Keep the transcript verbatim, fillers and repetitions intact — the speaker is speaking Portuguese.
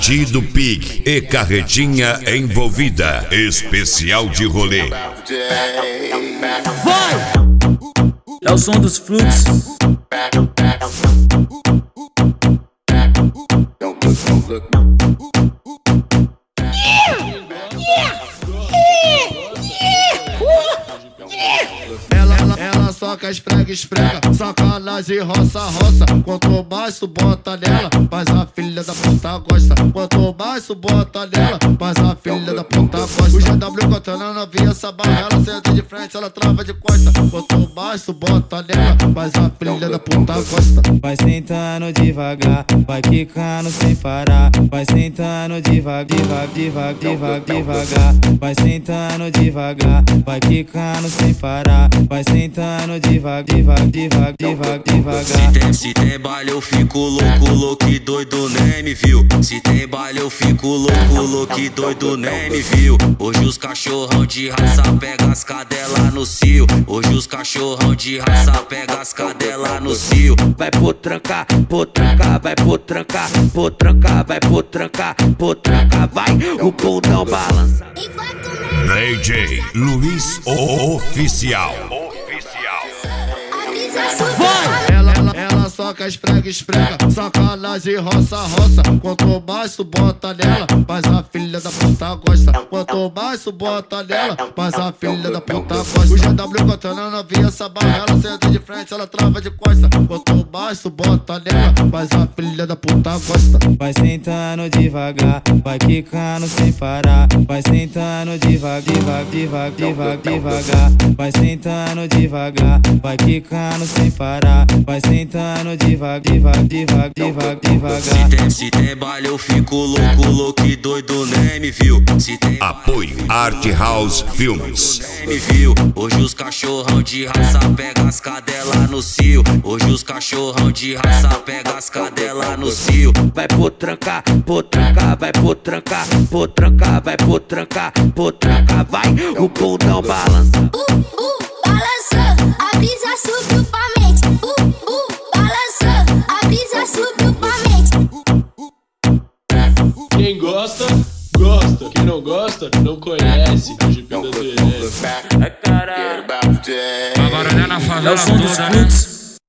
Bandido Pig e carretinha envolvida. Especial de rolê. Vai! É o som dos fluxos. Ela, ela, ela soca, esfrega, esfrega, sacanagem, roça, roça. Quanto mais tu bota nela, mas a filha da puta gosta. Quanto mais tu bota nela, mas a filha da puta gosta. O G W contando a novinha, essa barra, ela senta de frente, ela trava de costa. Quanto mais tu bota nela, mas a filha da puta gosta. Vai sentando devagar, vai quicando sem parar. Vai sentando devagar, devagar, devagar, devagar, devagar. Vai sentando devagar, vai quicando sem parar. Vai sentando devagar, devagar, devagar, devagar, devagar. Se tem, se tem baile eu fico louco, louco e doido nem me viu. Se tem baile eu fico louco, louco e doido nem me viu. Hoje os cachorrão de raça pega as cadelas no cio. Hoje os cachorrão de raça pega as cadelas no cio. Vai potrancar, potrancar, vai potrancar, potrancar, vai potrancar, potrancar, vai. O bundão balança. D J Luiz Oficial. Vai! Ela, ela, ela soca, esfrega, esfrega, sacanagem, roça, roça. Quanto mais tu bota nela, mas a filha da puta gosta. Quanto mais tu bota nela, mas a filha da puta gosta. O G W contando a novinha, essa barra, ela senta de frente, ela trava de costa. Quanto mais tu bota nela, mas a filha da puta gosta. Vai sentando devagar, vai quicando sem parar. Vai sentando devagar, devagar, devagar, devagar, devagar. Vai sentando devagar, vai quicando sem parar. Vai sentando devagar, devagar, devagar, devagar, devagar. Se tem, se tem baile eu fico louco, louco e doido nem me viu. Se tem Apoio Art House Filmes. nem me viu. Hoje os cachorrão de raça pega as cadelas no cio. Hoje os cachorrão de raça pega as cadelas no cio. Vai potrancar, potrancar, vai potrancar, potrancar, vai potrancar, potrancar, vai. O bundão balança. Uh, uh, balançou, a brisa subiu pra mente. Uh, uh, balançou, a brisa subiu pra mente. Quem gosta, gosta. Quem não gosta, não conhece. O G P da D R. É o som dos fluxos.